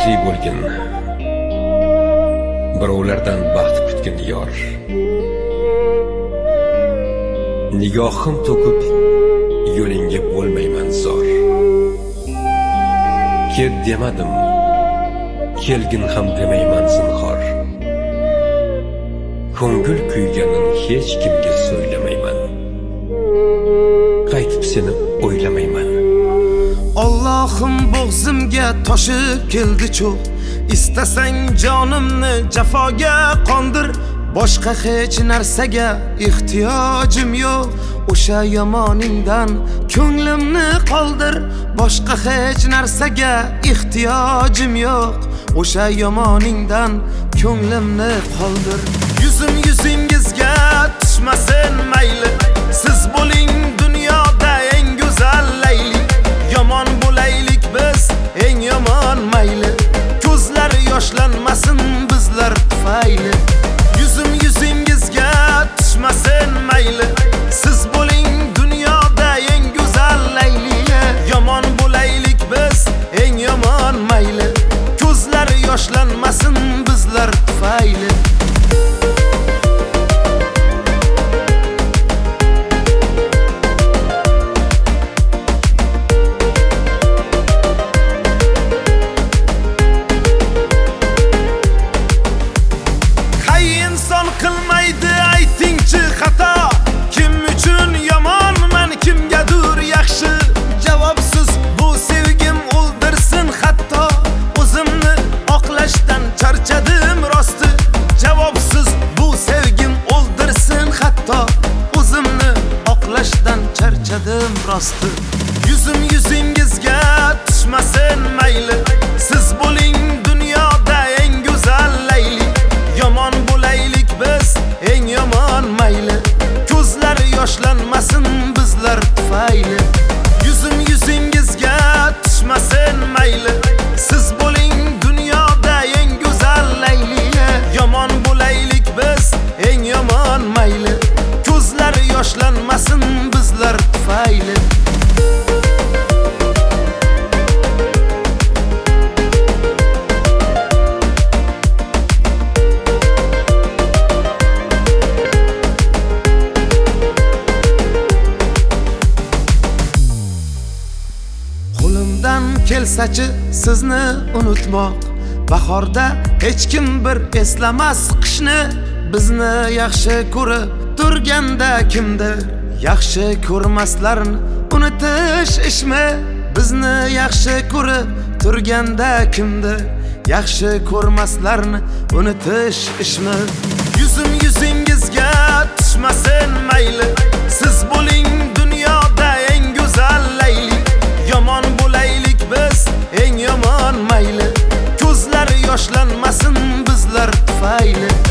baxtli bo'lgin, birovlardan baxt kutgin yor. Nigohim to'kib yo'lingga bo'lmayman zor. Ket demadim, kelgin ham demayman zinhor. Ko'ngil kuyganin hech kimga so'ylamayman, qaytib seni o'ylamayman. Allohim bo'g'zimga toshib keldi cho'q. Istasang jonimni jafoga qondir. Boshqa hech narsaga ehtiyojim yo'q. O'sha yomoningdan ko'nglimni qoldir. Boshqa hech narsaga ehtiyojim yo'q. O'sha yomoningdan ko'nglimni qoldir. Yuzim yuzingizga tushmasin mayli. Siz bo'ling dunyoda eng go'zal layli. Yomon bo'laylik biz eng yomon mayli. Ko'zlar yoshlanmasin bizlar tufayli. Yuzim yuzingizga tushmasin mayli. Siz bo'ling dunyoda eng go'zal layli. Yomon bo'laylik biz eng yomon mayli. Ko'zlar yoshlanmasin bizlar tufayli. Qilmaydi aytingchi xato. Kim uchun yomonman, kimgadir yaxshi. Javobsiz bu sevgim o'ldirsin hatto. O'zimni oqlashdan charchadim rosti. Javobsiz bu sevgim o'ldirsin hatto. O'zimni oqlashdan charchadim rosti. Yuzim yuzingizga tushmasin mayli. Siz bo'ling dunyoda eng go'zal layli. Yomon bo'laylik biz eng yomon mayli. Ko'zlar yoshlanmasin bizlar tufayli. Yuzim yuzingizga tushmasin mayli. Siz bo'ling dunyoda eng go'zal layli. Yomon bo'laylik biz eng yomon mayli. Ko'zlar yoshlanmasin bizlar tufayli. Kelsachi sizni unutmoq. Bahorda hech kim bir eslamas qishni. Bizni yaxshi ko'rib turganda kimdir yaxshi ko'rmaslarni unutish ishmi? Bizni yaxshi ko'rib turganda kimdir yaxshi ko'rmaslarni unutish ishmi? Yuzim yuzingizga tushmasin mayli. Siz bo'ling dunyoda eng go'zal layli. Yomon bo'laylik biz eng yomon mayli. Ko'zlar yoshlanmasin bizlar tufayli.